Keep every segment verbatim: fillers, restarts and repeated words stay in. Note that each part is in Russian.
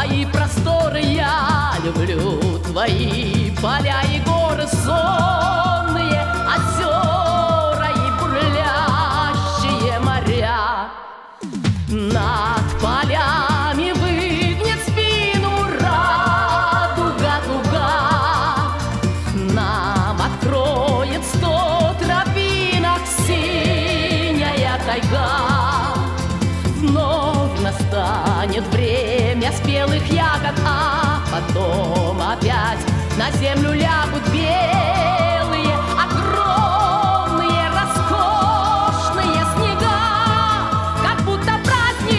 твои просторы я люблю, твои поля и горы сонные, озера и бурлящие моря. Над полями выгнет спину радуга туга, нам откроет сто тропинок синяя тайга. Вновь настанет время спелых ягод, а потом опять на землю лягут белые, огромные, роскошные снега, как будто праздник.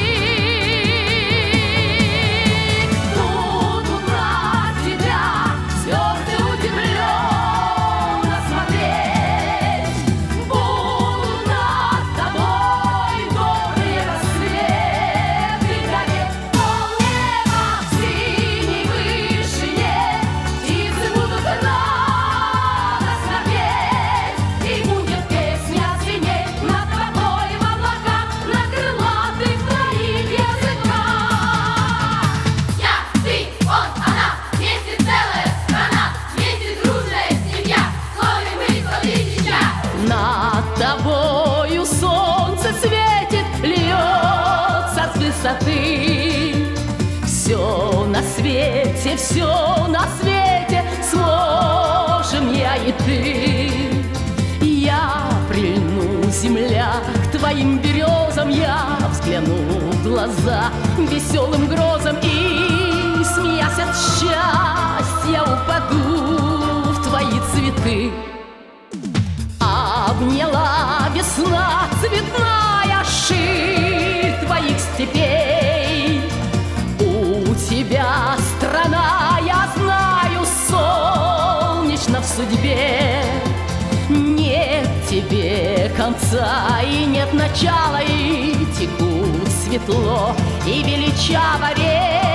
Будут на тебя звезды удивленно смотреть, будут над тобой горы рассветы гореть. Полнеба в синей вышине, птицы будут радостно петь, и будет песня звенеть над тобой в облаках, на крылатых твоих языках. Я, ты, он, она, вместе целая страна, вместе дружная семья, слове мы солидища. Над тобою солнце светит, льется с высоты. Все на свете, все на свете сможем я и ты. Я прильну, земля, к твоим березам, я взгляну в глаза веселым грозам и, смеясь от счастья, упаду в твои цветы. Обняла весна цветная ширь твоих степей. У тебя страна, я знаю, солнечна в судьбе. Нет тебе конца и нет начала, и текут светло и величаво реки.